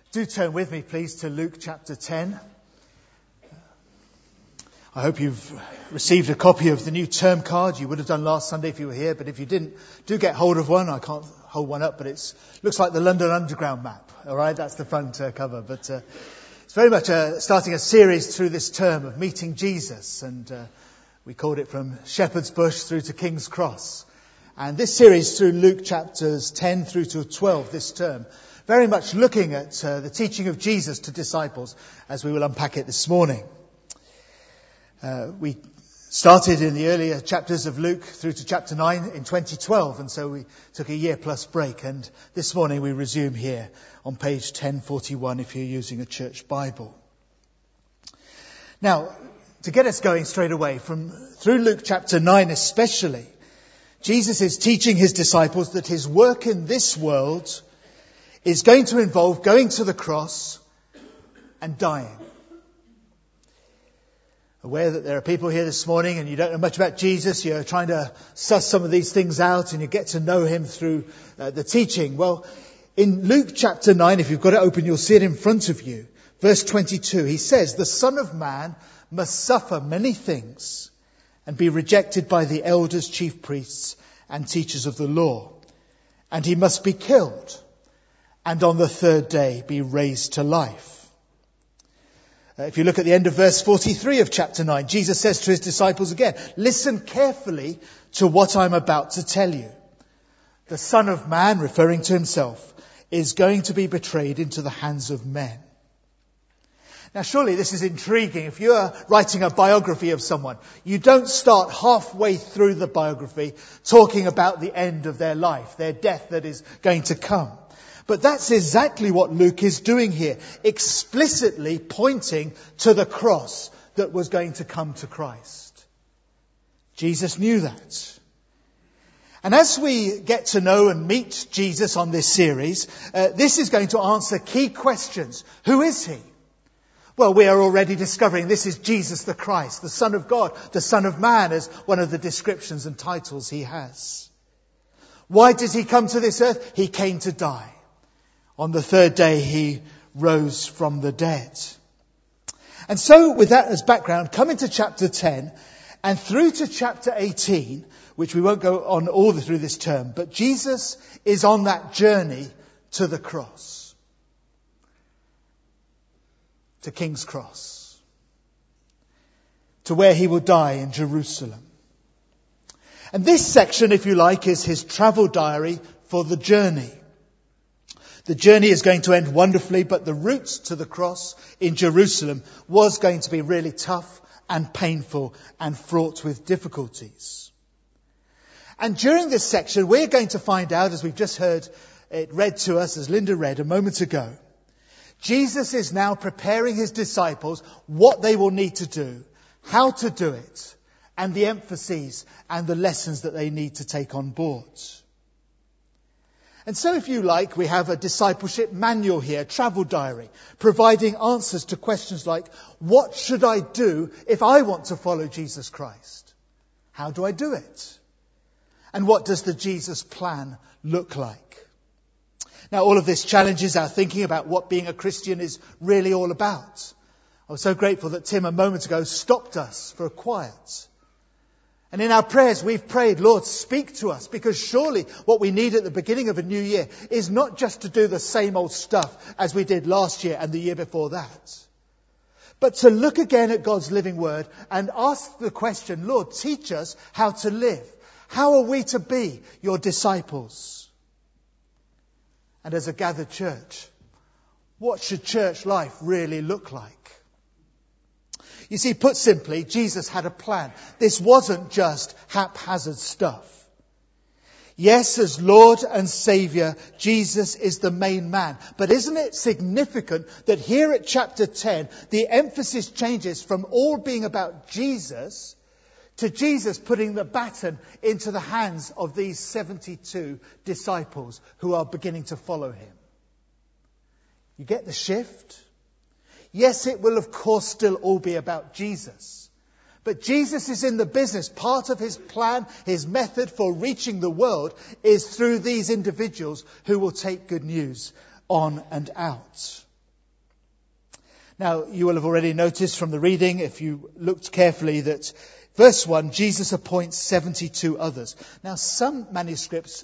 Do turn with me, please, to Luke chapter 10. I hope you've received a copy of the new term card. You would have done last Sunday if you were here, but if you didn't, do get hold of one. I can't hold one up, but it looks like the London Underground map. All right, that's the front cover. But it's very much starting a series through this term of meeting Jesus, and we called it From Shepherd's Bush through to King's Cross. And this series through Luke chapters 10 through to 12 this term, very much looking at the teaching of Jesus to disciples as we will unpack it this morning. We started in the earlier chapters of Luke through to chapter 9 in 2012, and so we took a year plus break, and this morning we resume here on page 1041 if you're using a church Bible. Now, to get us going straight away, through Luke chapter 9 especially, Jesus is teaching his disciples that his work in this world is going to involve going to the cross and dying. Aware that there are people here this morning and you don't know much about Jesus, you're trying to suss some of these things out and you get to know him through the teaching. Well, in Luke chapter 9, if you've got it open, you'll see it in front of you. Verse 22, he says, "The Son of Man must suffer many things and be rejected by the elders, chief priests and teachers of the law. And he must be killed and on the third day be raised to life." If you look at the end of verse 43 of chapter 9, Jesus says to his disciples again, "Listen carefully to what I'm about to tell you. The Son of Man," referring to himself, "is going to be betrayed into the hands of men." Now surely this is intriguing. If you're writing a biography of someone, you don't start halfway through the biography talking about the end of their life, their death that is going to come. But that's exactly what Luke is doing here, explicitly pointing to the cross that was going to come to Christ. Jesus knew that. And as we get to know and meet Jesus on this series, this is going to answer key questions. Who is he? Well, we are already discovering this is Jesus the Christ, the Son of God, the Son of Man, as one of the descriptions and titles he has. Why did he come to this earth? He came to die. On the third day, he rose from the dead. And so, with that as background, come into chapter 10 and through to chapter 18, which we won't go on all through this term, but Jesus is on that journey to the cross, to King's Cross, to where he will die in Jerusalem. And this section, if you like, is his travel diary for the journey. The journey is going to end wonderfully, but the route to the cross in Jerusalem was going to be really tough and painful and fraught with difficulties. And during this section, we're going to find out, as we've just heard it read to us, as Linda read a moment ago, Jesus is now preparing his disciples what they will need to do, how to do it, and the emphases and the lessons that they need to take on board. And so, if you like, we have a discipleship manual here, travel diary, providing answers to questions like, what should I do if I want to follow Jesus Christ? How do I do it? And what does the Jesus plan look like? Now, all of this challenges our thinking about what being a Christian is really all about. I was so grateful that Tim a moment ago stopped us for a quiet. And in our prayers, we've prayed, Lord, speak to us, because surely what we need at the beginning of a new year is not just to do the same old stuff as we did last year and the year before that, but to look again at God's living word and ask the question, Lord, teach us how to live. How are we to be your disciples? And as a gathered church, what should church life really look like? You see, put simply, Jesus had a plan. This wasn't just haphazard stuff. Yes, as Lord and Saviour, Jesus is the main man. But isn't it significant that here at chapter 10, the emphasis changes from all being about Jesus to Jesus putting the baton into the hands of these 72 disciples who are beginning to follow him? You get the shift? Yes, it will of course still all be about Jesus. But Jesus is in the business. Part of his plan, his method for reaching the world is through these individuals who will take good news on and out. Now, you will have already noticed from the reading, if you looked carefully, that verse 1, Jesus appoints 72 others. Now, some manuscripts,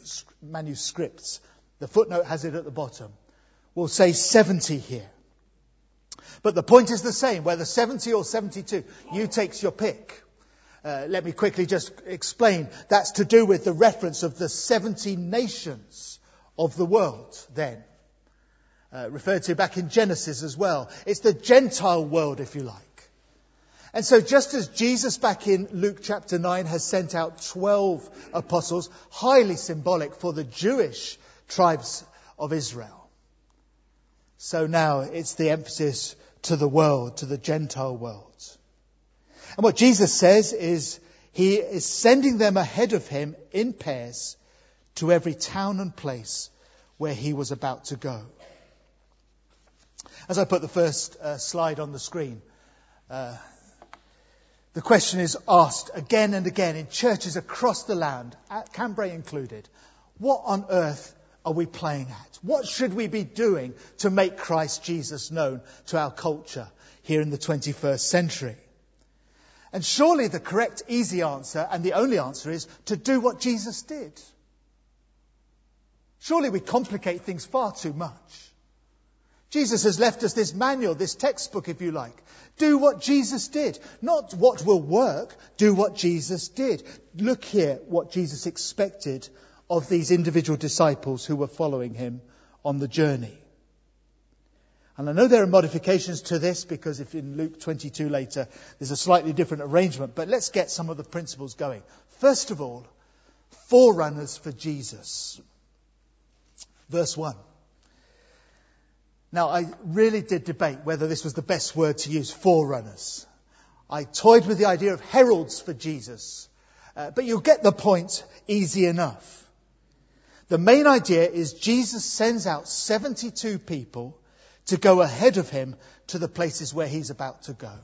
the footnote has it at the bottom, will say 70 here. But the point is the same, whether 70 or 72, you take your pick. Let me quickly just explain. That's to do with the reference of the 70 nations of the world then. Referred to back in Genesis as well. It's the Gentile world, if you like. And so just as Jesus back in Luke chapter 9 has sent out 12 apostles, highly symbolic for the Jewish tribes of Israel. So now it's the emphasis to the world, to the Gentile world. And what Jesus says is he is sending them ahead of him in pairs to every town and place where he was about to go. As I put the first slide on the screen, the question is asked again and again in churches across the land, Cambrai included, what on earth are we playing at? What should we be doing to make Christ Jesus known to our culture here in the 21st century? And surely the correct, easy answer, and the only answer, is to do what Jesus did. Surely we complicate things far too much. Jesus has left us this manual, this textbook, if you like. Do what Jesus did. Not what will work, do what Jesus did. Look here what Jesus expected of these individual disciples who were following him on the journey. And I know there are modifications to this, because if in Luke 22 later there's a slightly different arrangement, but let's get some of the principles going. First of all, forerunners for Jesus. Verse 1. Now, I really did debate whether this was the best word to use, forerunners. I toyed with the idea of heralds for Jesus. But you'll get the point easy enough. The main idea is Jesus sends out 72 people to go ahead of him to the places where he's about to go.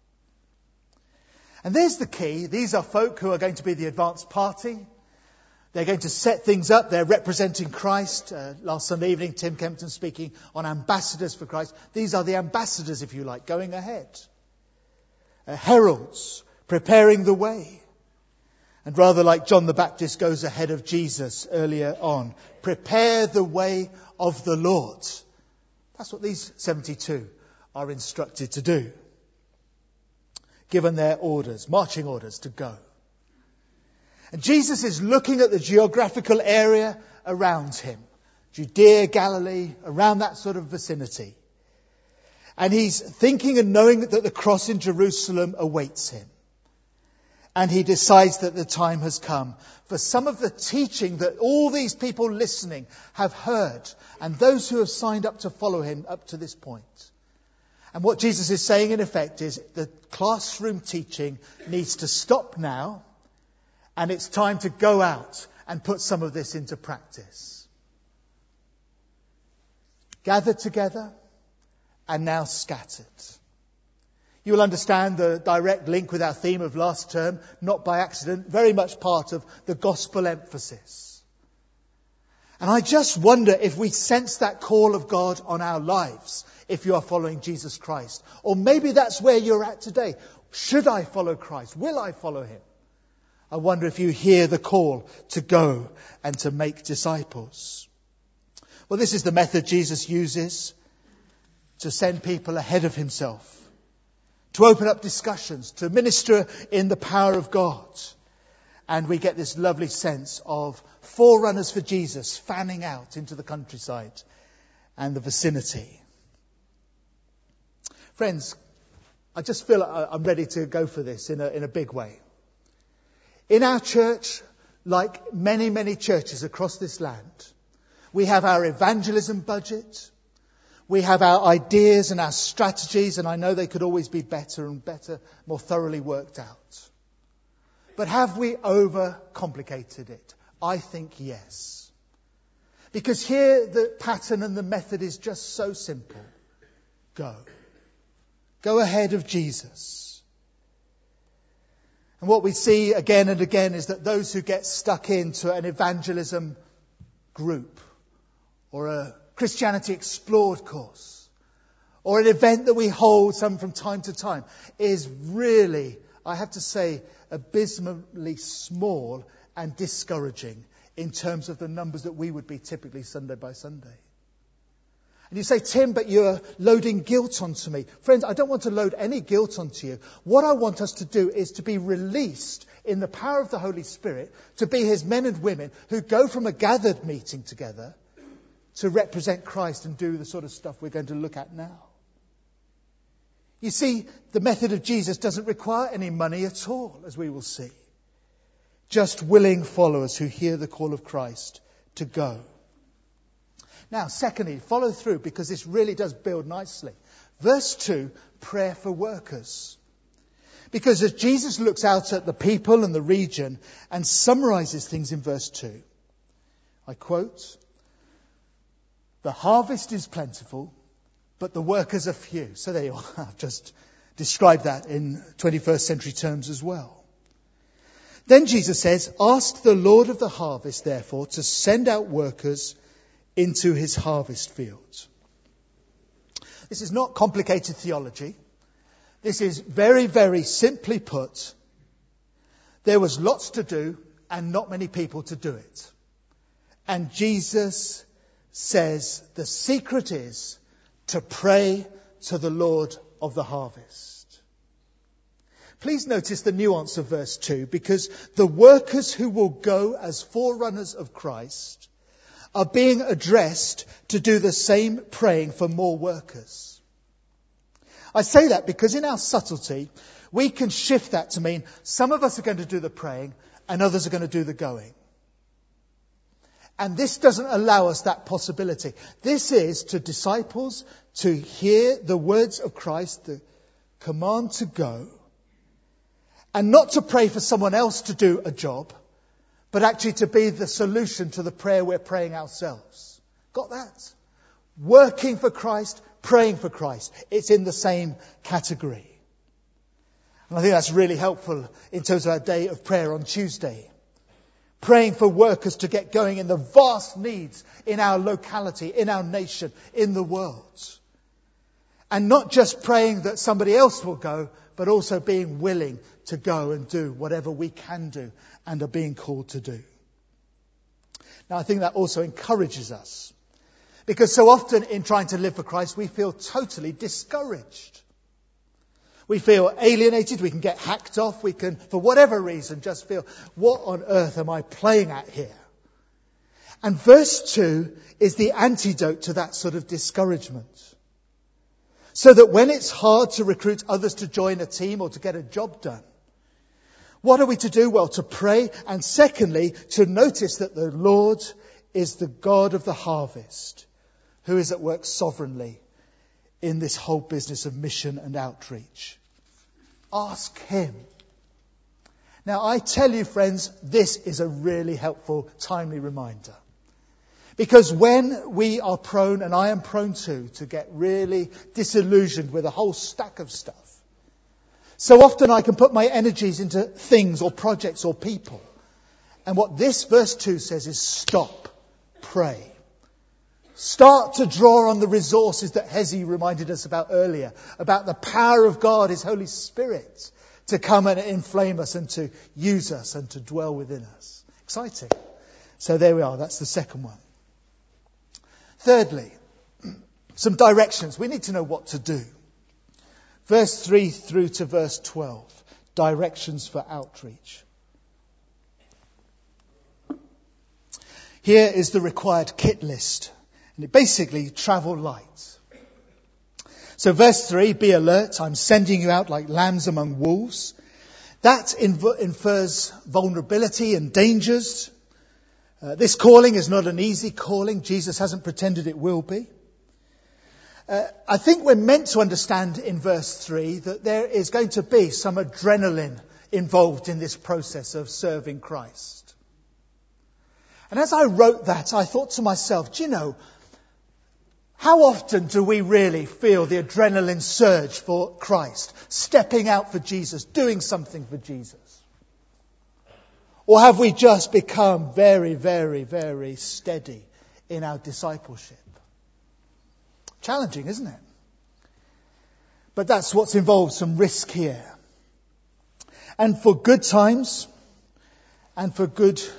And there's the key. These are folk who are going to be the advance party. They're going to set things up. They're representing Christ. Last Sunday evening, Tim Kempton speaking on ambassadors for Christ. These are the ambassadors, if you like, going ahead. Heralds, preparing the way. And rather like John the Baptist goes ahead of Jesus earlier on. Prepare the way of the Lord. That's what these 72 are instructed to do. Given their orders, marching orders to go. And Jesus is looking at the geographical area around him. Judea, Galilee, around that sort of vicinity. And he's thinking and knowing that the cross in Jerusalem awaits him. And he decides that the time has come for some of the teaching that all these people listening have heard, and those who have signed up to follow him up to this point. And what Jesus is saying in effect is the classroom teaching needs to stop now. And it's time to go out and put some of this into practice. Gathered together and now scattered. You will understand the direct link with our theme of last term, not by accident, very much part of the gospel emphasis. And I just wonder if we sense that call of God on our lives, if you are following Jesus Christ. Or maybe that's where you're at today. Should I follow Christ? Will I follow him? I wonder if you hear the call to go and to make disciples. Well, this is the method Jesus uses to send people ahead of himself, to open up discussions, to minister in the power of God. And we get this lovely sense of forerunners for Jesus fanning out into the countryside and the vicinity. Friends, I just feel I'm ready to go for this in a big way. In our church, like many, many churches across this land, we have our evangelism budget. We have our ideas and our strategies, and I know they could always be better and better, more thoroughly worked out. But have we overcomplicated it? I think yes. Because here the pattern and the method is just so simple. Go. Go ahead of Jesus. And what we see again and again is that those who get stuck into an evangelism group or a Christianity Explored course or an event that we hold some from time to time is really, I have to say, abysmally small and discouraging in terms of the numbers that we would be typically Sunday by Sunday. And you say, Tim, but you're loading guilt onto me. Friends, I don't want to load any guilt onto you. What I want us to do is to be released in the power of the Holy Spirit, to be his men and women who go from a gathered meeting together to represent Christ and do the sort of stuff we're going to look at now. You see, the method of Jesus doesn't require any money at all, as we will see. Just willing followers who hear the call of Christ to go. Now, secondly, follow through, because this really does build nicely. Verse 2, prayer for workers. Because as Jesus looks out at the people and the region and summarizes things in verse 2, I quote, "The harvest is plentiful, but the workers are few." So there you are. I've just described that in 21st century terms as well. Then Jesus says, "Ask the Lord of the harvest, therefore, to send out workers into his harvest fields." This is not complicated theology. This is very, very simply put. There was lots to do and not many people to do it. And Jesus says the secret is to pray to the Lord of the harvest. Please notice the nuance of verse 2, because the workers who will go as forerunners of Christ are being addressed to do the same praying for more workers. I say that because in our subtlety, we can shift that to mean some of us are going to do the praying and others are going to do the going. And this doesn't allow us that possibility. This is to disciples to hear the words of Christ, the command to go, and not to pray for someone else to do a job, but actually to be the solution to the prayer we're praying ourselves. Got that? Working for Christ, praying for Christ. It's in the same category. And I think that's really helpful in terms of our day of prayer on Tuesday. Praying for workers to get going in the vast needs in our locality, in our nation, in the world. And not just praying that somebody else will go, but also being willing to go and do whatever we can do and are being called to do. Now, I think that also encourages us. Because so often in trying to live for Christ, we feel totally discouraged. We feel alienated, we can get hacked off, we can, for whatever reason, just feel, what on earth am I playing at here? And verse 2 is the antidote to that sort of discouragement. So that when it's hard to recruit others to join a team or to get a job done, what are we to do? Well, to pray, and secondly, to notice that the Lord is the God of the harvest, who is at work sovereignly in this whole business of mission and outreach. Ask him. Now, I tell you, friends, this is a really helpful, timely reminder. Because when we are prone, and I am prone to get really disillusioned with a whole stack of stuff, so often I can put my energies into things or projects or people. And what this verse 2 says is stop, pray. Start to draw on the resources that Hezi reminded us about earlier, about the power of God, His Holy Spirit, to come and inflame us and to use us and to dwell within us. Exciting. So there we are. That's the second one. Thirdly, some directions. We need to know what to do. Verse 3 through to verse 12. Directions for outreach. Here is the required kit list. And it basically, travel light. So verse 3, be alert. I'm sending you out like lambs among wolves. That infers vulnerability and dangers. This calling is not an easy calling. Jesus hasn't pretended it will be. I think we're meant to understand in verse 3 that there is going to be some adrenaline involved in this process of serving Christ. And as I wrote that, I thought to myself, do you know, how often do we really feel the adrenaline surge for Christ, stepping out for Jesus, doing something for Jesus? Or have we just become very, very, very steady in our discipleship? Challenging, isn't it? But that's what's involved, some risk here. And for good times, and for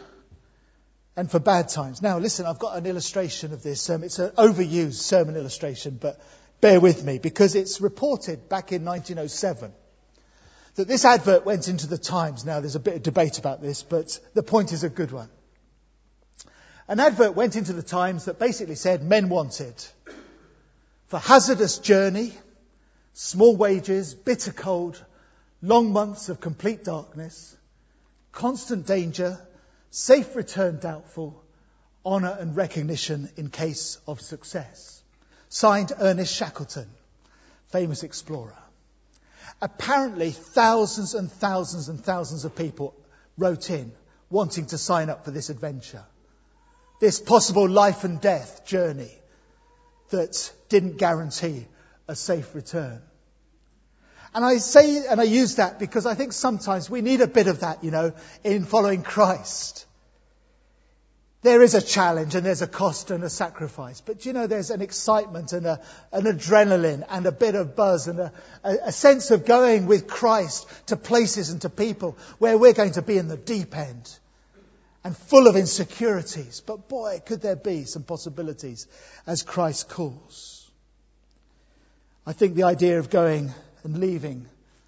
bad times. Now listen, I've got an illustration of this. It's an overused sermon illustration, but bear with me, because it's reported back in 1907 that this advert went into the Times. Now there's a bit of debate about this, but the point is a good one. An advert went into the Times that basically said men wanted for hazardous journey, small wages, bitter cold, long months of complete darkness, constant danger, safe return doubtful, honour and recognition in case of success. Signed, Ernest Shackleton, famous explorer. Apparently thousands and thousands and thousands of people wrote in wanting to sign up for this adventure. This possible life and death journey that didn't guarantee a safe return. And I use that because I think sometimes we need a bit of that, in following Christ. There is a challenge and there's a cost and a sacrifice. But there's an excitement and an adrenaline and a bit of buzz and a sense of going with Christ to places and to people where we're going to be in the deep end and full of insecurities. But boy, could there be some possibilities as Christ calls. I think the idea of going and leaving.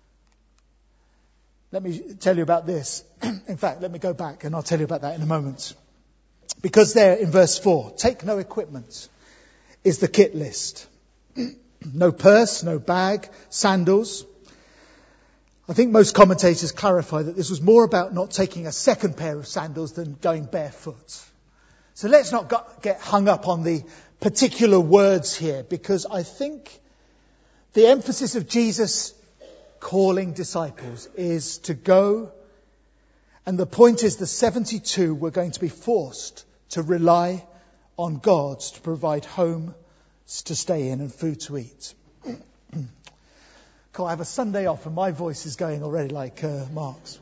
Let me tell you about this. In fact, let me go back and I'll tell you about that in a moment. Because there in verse 4, take no equipment is the kit list. No purse, no bag, sandals. I think most commentators clarify that this was more about not taking a second pair of sandals than going barefoot. So let's not get hung up on the particular words here, because I think the emphasis of Jesus calling disciples is to go, and the point is the 72 were going to be forced to rely on God to provide homes to stay in and food to eat. Cool, I have a Sunday off and my voice is going already like Mark's.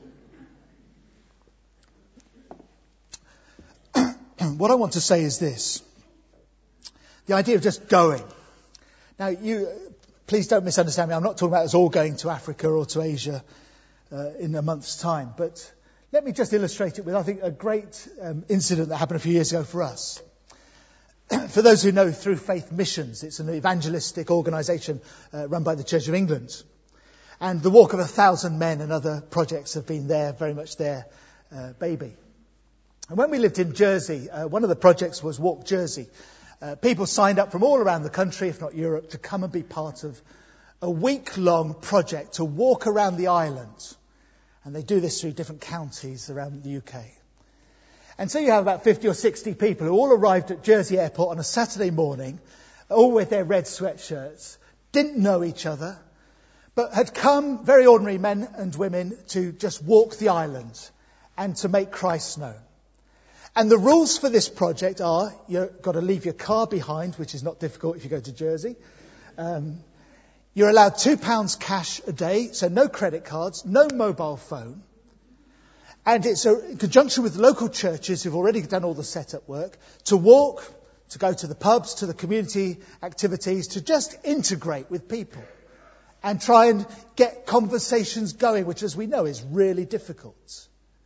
What I want to say is this. The idea of just going. Now, please don't misunderstand me. I'm not talking about us all going to Africa or to Asia in a month's time. But let me just illustrate it with, I think, a great incident that happened a few years ago for us. For those who know, Through Faith Missions, it's an evangelistic organisation run by the Church of England. And the Walk of 1,000 Men and other projects have been there, very much their baby. And when we lived in Jersey, one of the projects was Walk Jersey. People signed up from all around the country, if not Europe, to come and be part of a week-long project to walk around the island. And they do this through different counties around the UK. And so you have about 50 or 60 people who all arrived at Jersey Airport on a Saturday morning, all with their red sweatshirts, didn't know each other, but had come, very ordinary men and women, to just walk the island and to make Christ known. And the rules for this project are, you've got to leave your car behind, which is not difficult if you go to Jersey. You're allowed £2 cash a day, so no credit cards, no mobile phone. And it's in conjunction with local churches who've already done all the setup work, to walk, to go to the pubs, to the community activities, to just integrate with people and try and get conversations going, which, as we know, is really difficult.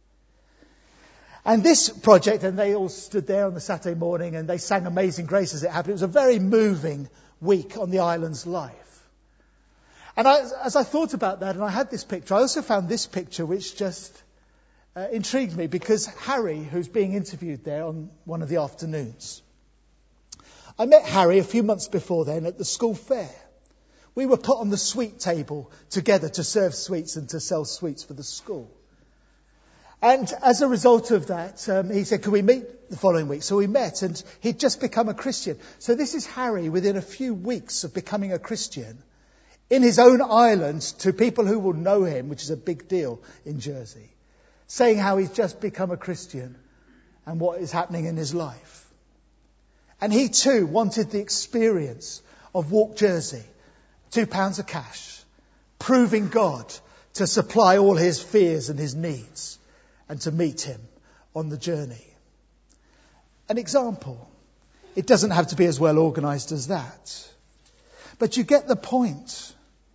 And this project, and they all stood there on the Saturday morning and they sang Amazing Grace as it happened. It was a very moving week on the island's life. And as I thought about that, and I had this picture, I also found this picture which just intrigued me, because Harry, who's being interviewed there on one of the afternoons, I met Harry a few months before then at the school fair. We were put on the sweet table together to serve sweets and to sell sweets for the school. And as a result of that, he said, can we meet the following week? So we met, and he'd just become a Christian. So this is Harry within a few weeks of becoming a Christian in his own island to people who will know him, which is a big deal in Jersey, saying how he's just become a Christian and what is happening in his life. And he too wanted the experience of Walk Jersey, £2 of cash, proving God to supply all his fears and his needs and to meet him on the journey. An example. It doesn't have to be as well organised as that. But you get the point.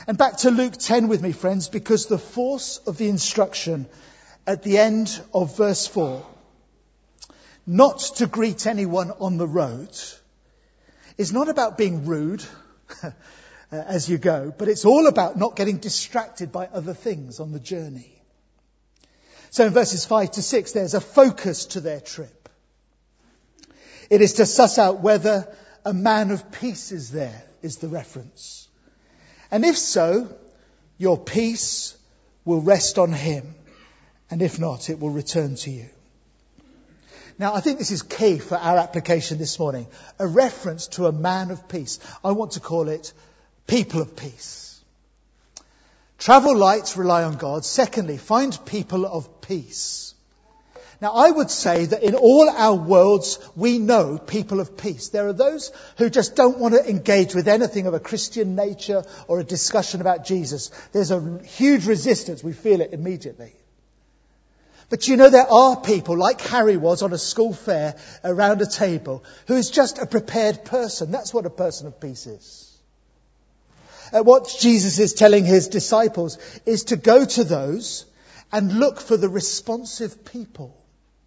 And back to Luke 10 with me, friends, because the force of the instruction at the end of verse 4, not to greet anyone on the road, is not about being rude as you go, but it's all about not getting distracted by other things on the journey. So in verses 5 to 6, there's a focus to their trip. It is to suss out whether a man of peace is there, is the reference. And if so, your peace will rest on him. And if not, it will return to you. Now, I think this is key for our application this morning. A reference to a man of peace. I want to call it people of peace. Travel light, rely on God. Secondly, find people of peace. Now, I would say that in all our worlds, we know people of peace. There are those who just don't want to engage with anything of a Christian nature or a discussion about Jesus. There's a huge resistance. We feel it immediately. But you know, there are people, like Harry was on a school fair around a table, who is just a prepared person. That's what a person of peace is. What Jesus is telling his disciples is to go to those and look for the responsive people.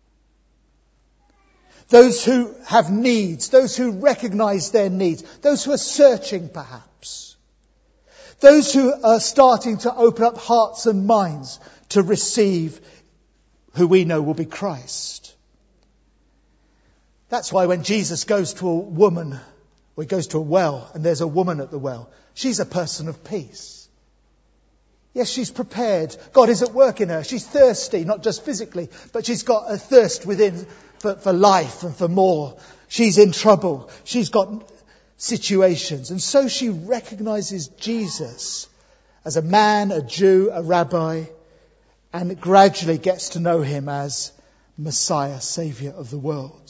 Those who have needs, those who recognize their needs, those who are searching perhaps. Those who are starting to open up hearts and minds to receive who we know will be Christ. That's why when Jesus goes to a woman, or he goes to a well, and there's a woman at the well, she's a person of peace. Yes, she's prepared. God is at work in her. She's thirsty, not just physically, but she's got a thirst within for life and for more. She's in trouble. She's got situations. And so she recognizes Jesus as a man, a Jew, a rabbi, and gradually gets to know him as Messiah, Saviour of the world.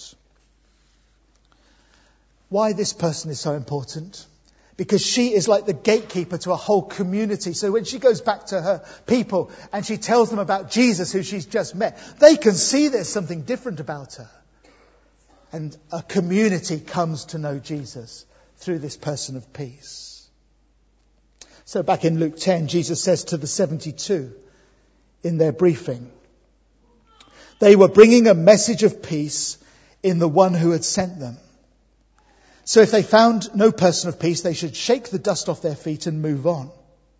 Why this person is so important? Because she is like the gatekeeper to a whole community. So when she goes back to her people and she tells them about Jesus, who she's just met, they can see there's something different about her. And a community comes to know Jesus through this person of peace. So back in Luke 10, Jesus says to the 72 in their briefing, they were bringing a message of peace in the one who had sent them. So if they found no person of peace, they should shake the dust off their feet and move on.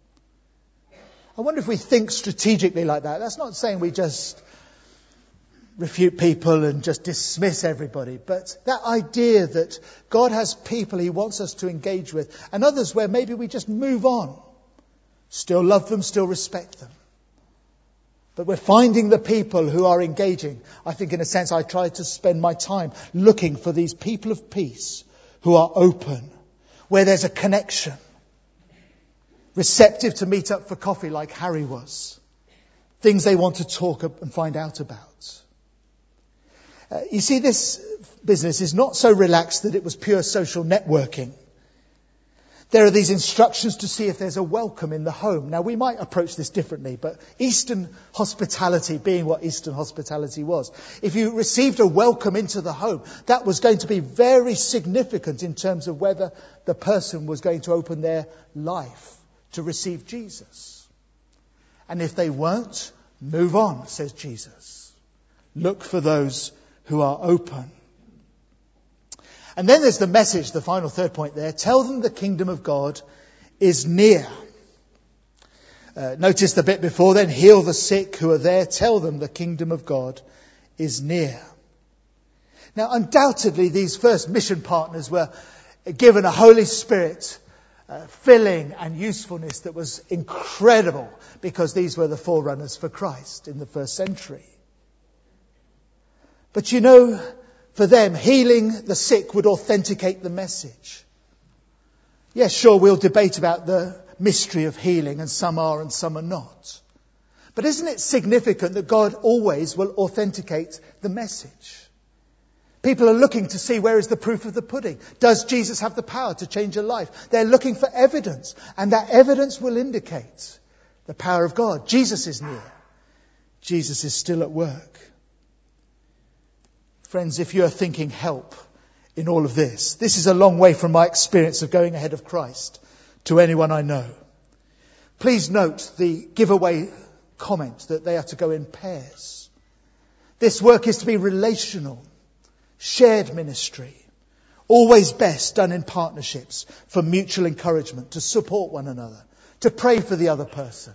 I wonder if we think strategically like that. That's not saying we just refute people and just dismiss everybody. But that idea that God has people he wants us to engage with, and others where maybe we just move on. Still love them, still respect them. But we're finding the people who are engaging. I think in a sense I try to spend my time looking for these people of peace who are open, where there's a connection, receptive to meet up for coffee like Harry was, things they want to talk and find out about. You see, this business is not so relaxed that it was pure social networking. There are these instructions to see if there's a welcome in the home. Now, we might approach this differently, but Eastern hospitality being what Eastern hospitality was, if you received a welcome into the home, that was going to be very significant in terms of whether the person was going to open their life to receive Jesus. And if they weren't, move on, says Jesus. Look for those who are open. And then there's the message, the final third point there. Tell them the kingdom of God is near. Notice the bit before then. Heal the sick who are there. Tell them the kingdom of God is near. Now, undoubtedly, these first mission partners were given a Holy Spirit filling and usefulness that was incredible, because these were the forerunners for Christ in the first century. But you know, for them, healing the sick would authenticate the message. Yes, sure, we'll debate about the mystery of healing, and some are and some are not. But isn't it significant that God always will authenticate the message? People are looking to see, where is the proof of the pudding? Does Jesus have the power to change a life? They're looking for evidence, and that evidence will indicate the power of God. Jesus is near. Jesus is still at work. Friends, if you're thinking help in all of this is a long way from my experience of going ahead of Christ to anyone I know. Please note the giveaway comment that they are to go in pairs. This work is to be relational, shared ministry, always best done in partnerships for mutual encouragement, to support one another, to pray for the other person.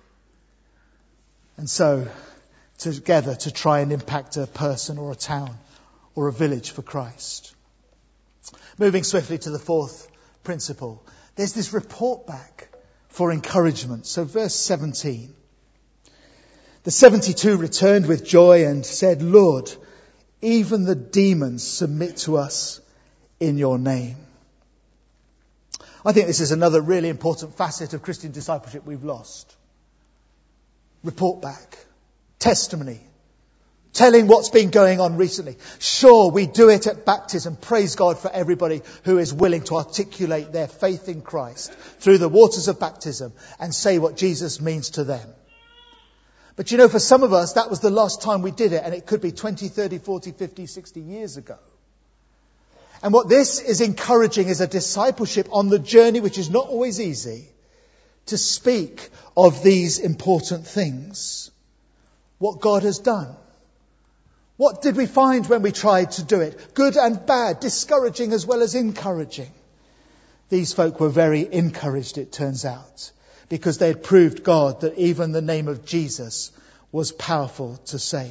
And so, together to try and impact a person or a town or a village for Christ. Moving swiftly to the fourth principle. There's this report back for encouragement. So verse 17. The 72 returned with joy and said, Lord, even the demons submit to us in your name. I think this is another really important facet of Christian discipleship we've lost. Report back. Testimony. Telling what's been going on recently. Sure, we do it at baptism. Praise God for everybody who is willing to articulate their faith in Christ through the waters of baptism and say what Jesus means to them. But you know, for some of us, that was the last time we did it, and it could be 20, 30, 40, 50, 60 years ago. And what this is encouraging is a discipleship on the journey, which is not always easy, to speak of these important things. What God has done. What did we find when we tried to do it? Good and bad, discouraging as well as encouraging. These folk were very encouraged, it turns out, because they had proved God that even the name of Jesus was powerful to save.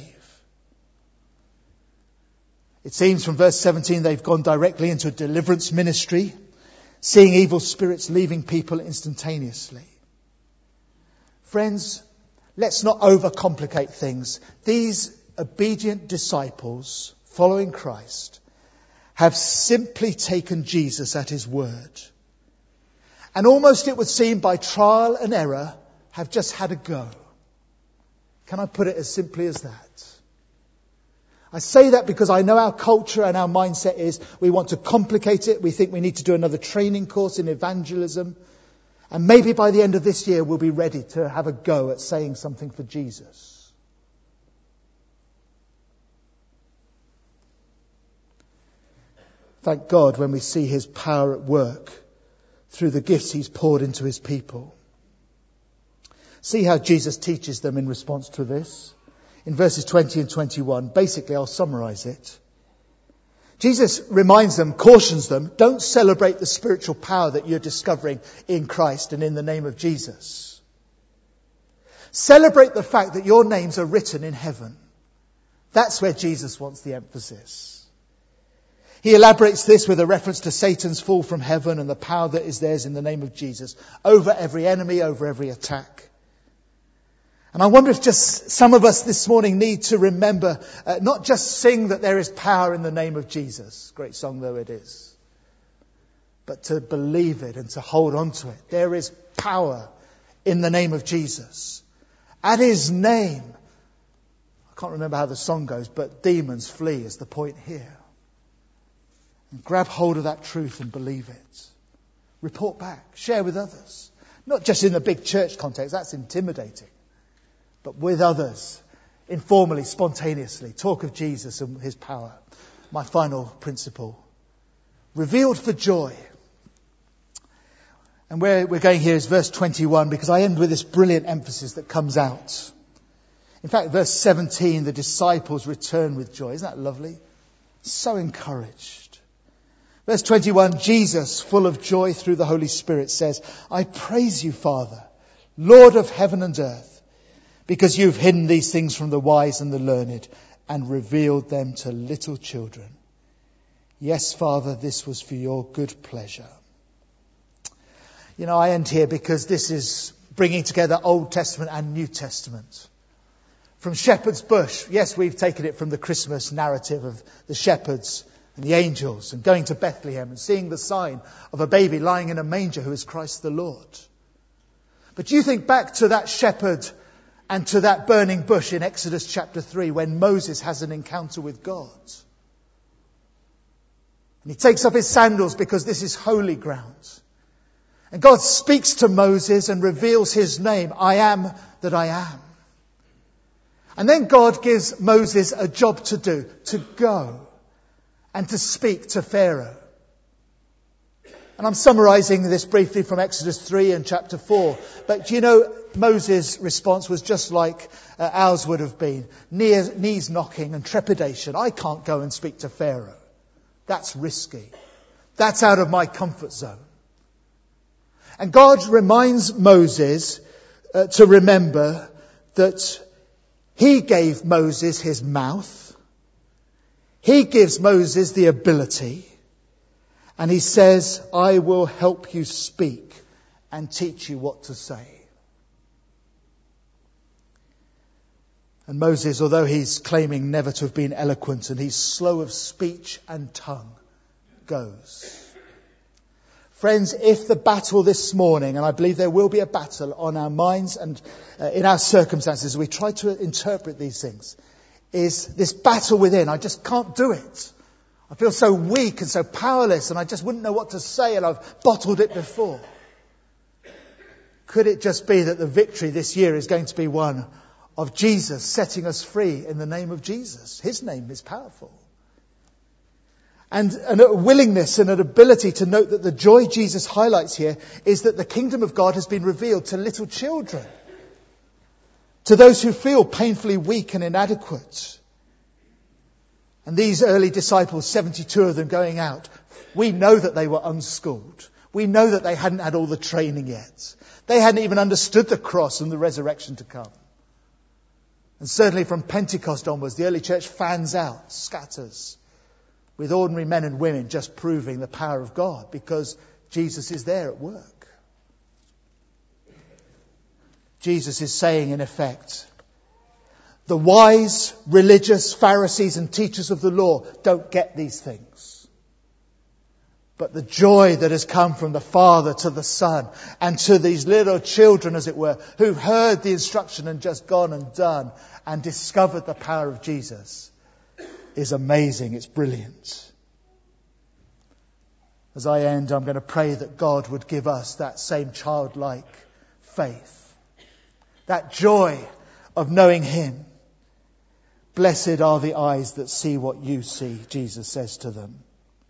It seems from verse 17 they've gone directly into a deliverance ministry, seeing evil spirits leaving people instantaneously. Friends, let's not overcomplicate things. These obedient disciples following Christ have simply taken Jesus at his word. And almost, it would seem, by trial and error, have just had a go. Can I put it as simply as that? I say that because I know our culture and our mindset is we want to complicate it. We think we need to do another training course in evangelism. And maybe by the end of this year we'll be ready to have a go at saying something for Jesus. Thank God when we see his power at work through the gifts he's poured into his people. See how Jesus teaches them in response to this. In verses 20 and 21, basically I'll summarize it. Jesus reminds them, cautions them, don't celebrate the spiritual power that you're discovering in Christ and in the name of Jesus. Celebrate the fact that your names are written in heaven. That's where Jesus wants the emphasis. He elaborates this with a reference to Satan's fall from heaven and the power that is theirs in the name of Jesus over every enemy, over every attack. And I wonder if just some of us this morning need to remember, not just sing that there is power in the name of Jesus, great song though it is, but to believe it and to hold on to it. There is power in the name of Jesus. At his name, I can't remember how the song goes, but demons flee is the point here. And grab hold of that truth and believe it. Report back. Share with others. Not just in the big church context, that's intimidating. But with others, informally, spontaneously. Talk of Jesus and his power. My final principle. Revealed for joy. And where we're going here is verse 21, because I end with this brilliant emphasis that comes out. In fact, verse 17, the disciples return with joy. Isn't that lovely? So encouraged. Verse 21, Jesus, full of joy through the Holy Spirit, says, I praise you, Father, Lord of heaven and earth, because you've hidden these things from the wise and the learned and revealed them to little children. Yes, Father, this was for your good pleasure. You know, I end here because this is bringing together Old Testament and New Testament. From Shepherd's Bush, yes, we've taken it from the Christmas narrative of the shepherds and the angels and going to Bethlehem and seeing the sign of a baby lying in a manger who is Christ the Lord. But you think back to that shepherd and to that burning bush in Exodus chapter 3 when Moses has an encounter with God. And he takes off his sandals because this is holy ground. And God speaks to Moses and reveals his name, I am that I am. And then God gives Moses a job to do, to go and to speak to Pharaoh. And I'm summarising this briefly from Exodus 3 and chapter 4. But you know, Moses' response was just like ours would have been. Knees knocking and trepidation. I can't go and speak to Pharaoh. That's risky. That's out of my comfort zone. And God reminds Moses to remember that he gave Moses his mouth. He gives Moses the ability. And he says, I will help you speak and teach you what to say. And Moses, although he's claiming never to have been eloquent and he's slow of speech and tongue, goes. Friends, if the battle this morning, and I believe there will be a battle on our minds and in our circumstances, we try to interpret these things, is this battle within. I just can't do it. I feel so weak and so powerless and I just wouldn't know what to say and I've bottled it before. Could it just be that the victory this year is going to be one of Jesus setting us free in the name of Jesus? His name is powerful. And a willingness and an ability to note that the joy Jesus highlights here is that the kingdom of God has been revealed to little children, to those who feel painfully weak and inadequate. And these early disciples, 72 of them going out, we know that they were unschooled. We know that they hadn't had all the training yet. They hadn't even understood the cross and the resurrection to come. And certainly from Pentecost onwards, the early church fans out, scatters, with ordinary men and women just proving the power of God because Jesus is there at work. Jesus is saying, in effect, the wise, religious Pharisees and teachers of the law don't get these things. But the joy that has come from the Father to the Son and to these little children, as it were, who've heard the instruction and just gone and done and discovered the power of Jesus, is amazing. It's brilliant. As I end, I'm going to pray that God would give us that same childlike faith, that joy of knowing Him. Blessed are the eyes that see what you see, Jesus says to them.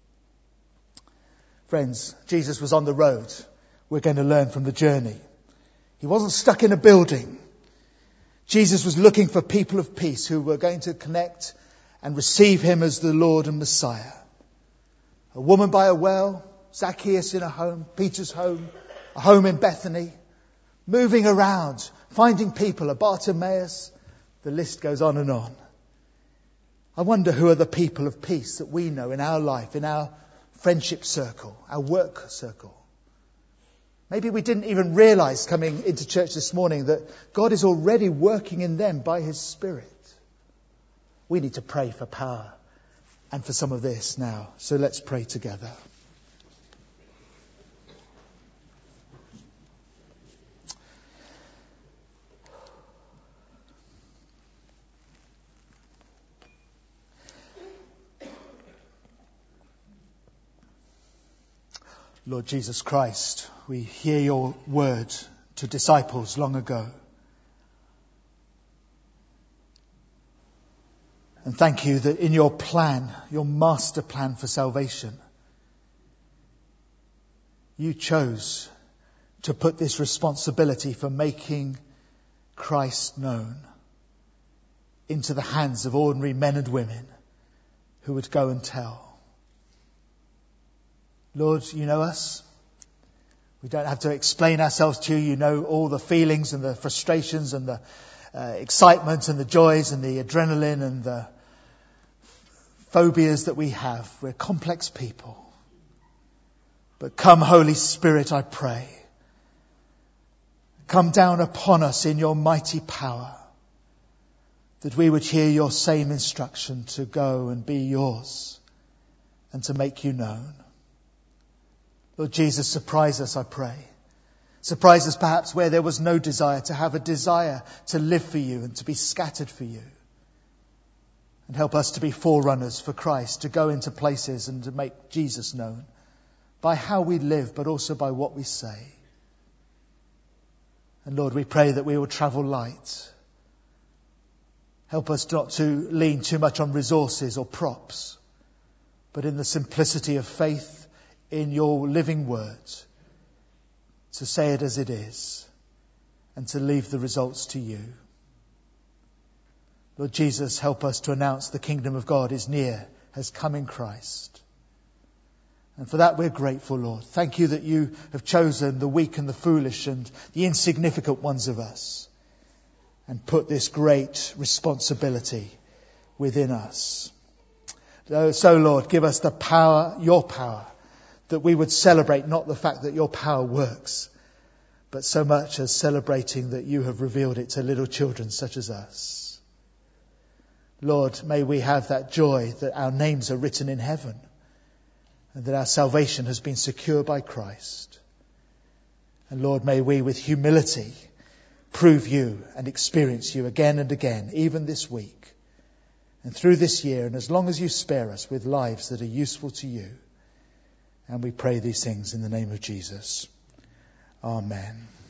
Friends, Jesus was on the road. We're going to learn from the journey. He wasn't stuck in a building. Jesus was looking for people of peace who were going to connect and receive Him as the Lord and Messiah. A woman by a well, Zacchaeus in a home, Peter's home, a home in Bethany, moving around, finding people, a Bartimaeus. The list goes on and on. I wonder who are the people of peace that we know in our life, in our friendship circle, our work circle. Maybe we didn't even realize coming into church this morning that God is already working in them by His Spirit. We need to pray for power and for some of this now. So let's pray together. Lord Jesus Christ, we hear your word to disciples long ago. And thank you that in your plan, your master plan for salvation, you chose to put this responsibility for making Christ known into the hands of ordinary men and women who would go and tell. Lord, you know us. We don't have to explain ourselves to you. You know all the feelings and the frustrations and the excitement and the joys and the adrenaline and the phobias that we have. We're complex people. But come, Holy Spirit, I pray. Come down upon us in your mighty power, that we would hear your same instruction to go and be yours and to make you known. Lord Jesus, surprise us, I pray. Surprise us perhaps where there was no desire, to have a desire to live for you and to be scattered for you. And help us to be forerunners for Christ, to go into places and to make Jesus known by how we live, but also by what we say. And Lord, we pray that we will travel light. Help us not to lean too much on resources or props, but in the simplicity of faith, in your living word, to say it as it is, and to leave the results to you. Lord Jesus, help us to announce the kingdom of God is near, has come in Christ. And for that we're grateful, Lord. Thank you that you have chosen the weak and the foolish and the insignificant ones of us and put this great responsibility within us. So, Lord, give us the power, your power, that we would celebrate not the fact that your power works, but so much as celebrating that you have revealed it to little children such as us. Lord, may we have that joy that our names are written in heaven and that our salvation has been secured by Christ. And Lord, may we with humility prove you and experience you again and again, even this week and through this year, and as long as you spare us with lives that are useful to you. And we pray these things in the name of Jesus. Amen.